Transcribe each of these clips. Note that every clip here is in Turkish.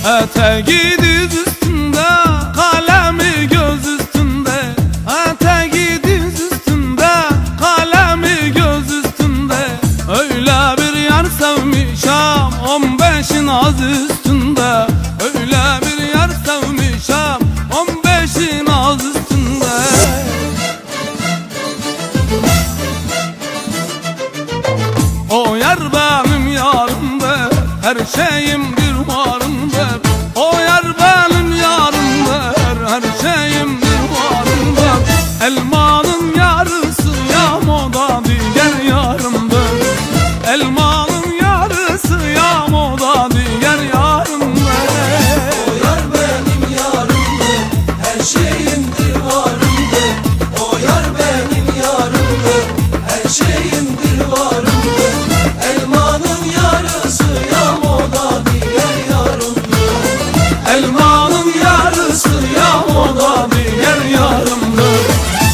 Eteği diz üstünde, kalemi göz üstünde. Eteği diz üstünde, kalemi göz üstünde. Öyle bir yar sevmişem 15'in az üstünde. Öyle bir yar sevmişem 15'in az üstünde. O yar benim yarımdır, her şeyimdir varımdır. O yar benim yarımdır, her şeyimdir varımdır. Elmanın yarısı yam, o da diğer yarımdır. Elmanın yarısı yam, o da diğer yarımdır. O yar benim yarımdır, her şeyimdir varımdır. O yar benim yarımdır, her şeyimdir varımdır. Elmanın yarısı yam, o da diğer yarımdır. Elmanın yarısı yam, o da diğer yarımdır.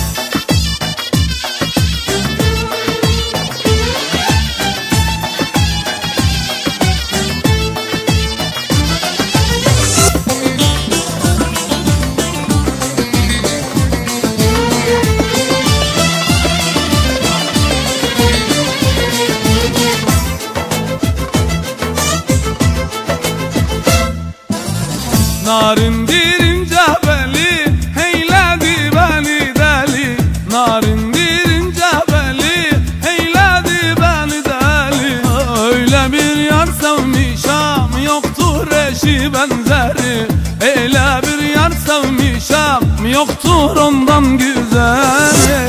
Narindir ince beli, heyledi beni deli. Narindir ince beli, heyledi beni deli. Öyle bir yar sevmişem, yoktur eşi benzeri. Öyle bir yar sevmişem, yoktur ondan güzeli.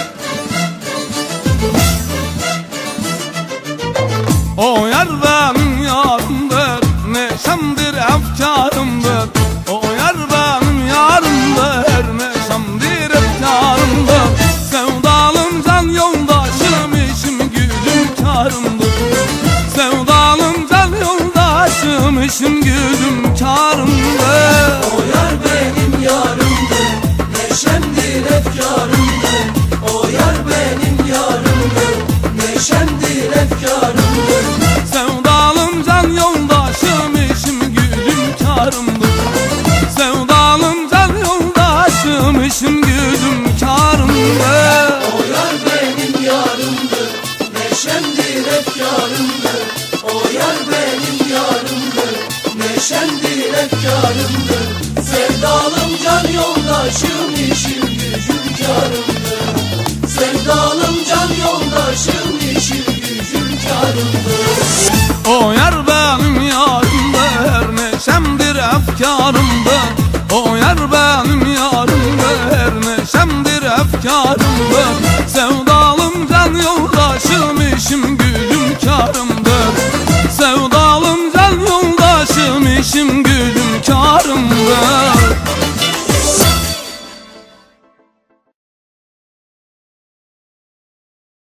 O yar benim yarımdır, neşemdir efkarımdır. O yar benim yarımdır, neşemdir efkarımdır. Sevdalım can yoldaşım, işim gücüm karımdır. Sevdalım can yoldaşım, işim gücüm karımdır. O yar benim yarımdır, neşemdir efkarımdır. O yar benim yarımdır, neşemdir efkarımdır. Sevdalım can yoldaşım, işim gücüm karımdır. Sevdalım can yoldaşım, işim gücüm karımdır. O yar benim yarımdır, neşemdir efkarımdır. O yar benim yarımdır, neşemdir efkarımdır. Sevdalım can yoldaşım, işim gücüm karımdır. Sevdalım can yoldaşım, işim gücüm karımdır. O yar benim yarımdır, neşemdir efkarımdır.